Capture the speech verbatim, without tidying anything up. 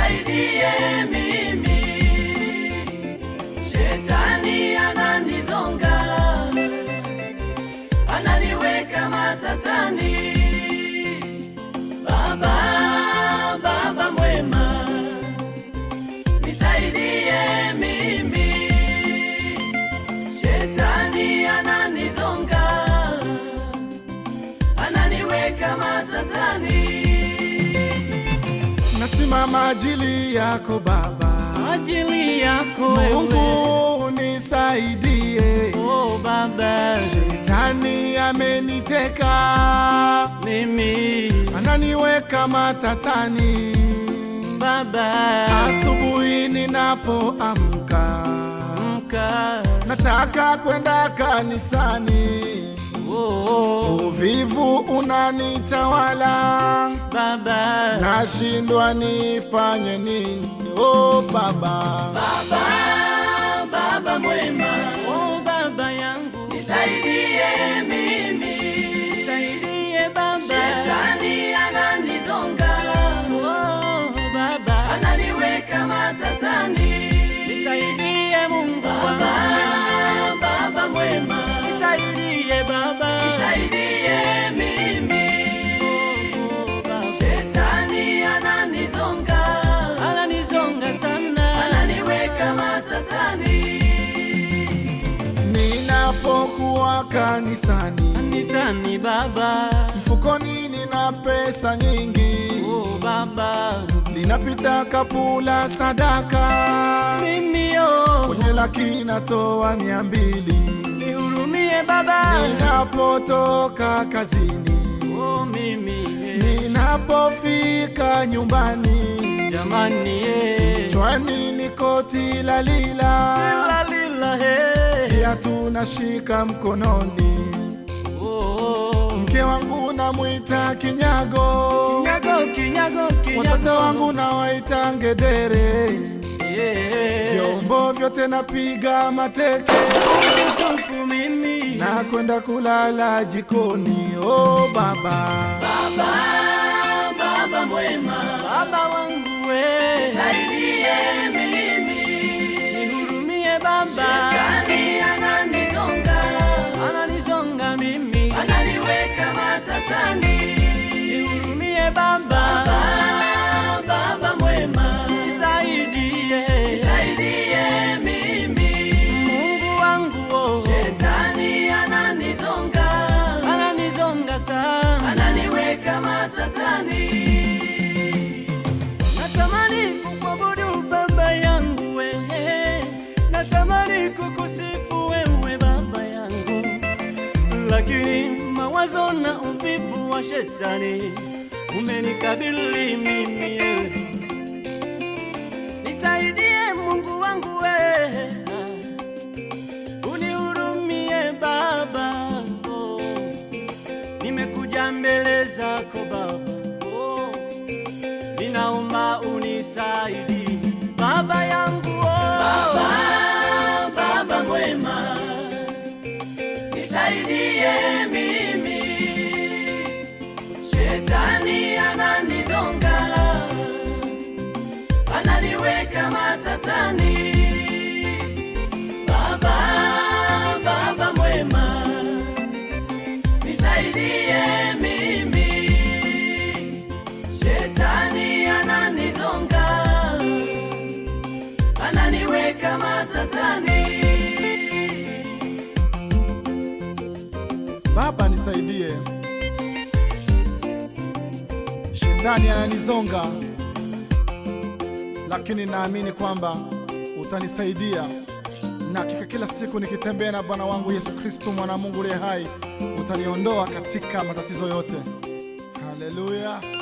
nisaidie mimi, shetani ananizonga, ananiweka matatani. Baba, Baba mwema, nisaidie mimi, shetani ananizonga, ananiweka matatani. Nasimama ajili yako Baba, ajili yako wewe. Mungu nisaidie. Oh Baba, shetani ameniteka mimi, ananiweka matatani. Baba, asubuhi ninapoamka, amka, nataka kwenda kanisani. oh, uvivu unanitawala Baba, nashindwa nifanye nini. Oh Baba, Baba, Baba mwema, oh Baba yangu, nisaidie mimi, nisaidie Baba, shetani ananizonga, oh Baba, ananiweka matatani. Nisaidie Mungu Baba, Baba mwema, nisaidie Baba, nisaidie mimi, oh Baba, shetani ananizonga, ananizonga sana, ananiweka matatani. ninapokuwa kanisani, Kanisani Baba, mfukoni nina pesa nyingi, oh Baba, linapita kapula sadaka, mimi yo kwenye laki natoa mia mbili. nihurumie Baba, ninapotoka kazini, oh mimi, ninapofika nyumbani, jamani ye, chwani ni koti la lila, lila lila he, kiatu nashika mkononi, oh, mke wangu namuita kinyago, kinyago, kinyago, kinyago, watoto wangu nawaita ngedere, yeah, vyombo vyote napiga mateke, mtupu mimi, na kwenda kulala jikoni. Oh Baba, Baba, Baba mwema, Baba wangu we, nisaidie mimi, nihurumie Baba, shetani ananizonga, ananizonga mimi, ananiweka matatani. Nihurumie Baba, Baba, Baba mwema, nisaidie, nisaidie mimi, Mungu wangu oh, shetani ananizonga, ananizonga sana, ananiweka matatani. Natamani kukuabudu Baba yangu wewe, natamani kukusifu wewe Baba yangu, lakini mawazo na uvivu wa shetani umenikabili mimi. Nisaidie Mungu wangu wewe, unihurumie Baba, oh, nimekuja mbele zako Baba, oh, ninaomba unisaidie Baba yangu, oh, Baba, Baba mwema, nisaidie mimi, shetani ananizonga, ananiweka matatani. Baba, Baba mwema, nisaidie mimi, shetani ananizonga, ananiweka matatani. Baba nisaidie, shetani ananizonga, lakini naamini kwamba utanisaidia, na hakika kila siku nikitembea na Bwana wangu Yesu Kristo mwana Mungu aliye hai, utaniondoa katika matatizo yote. Haleluya.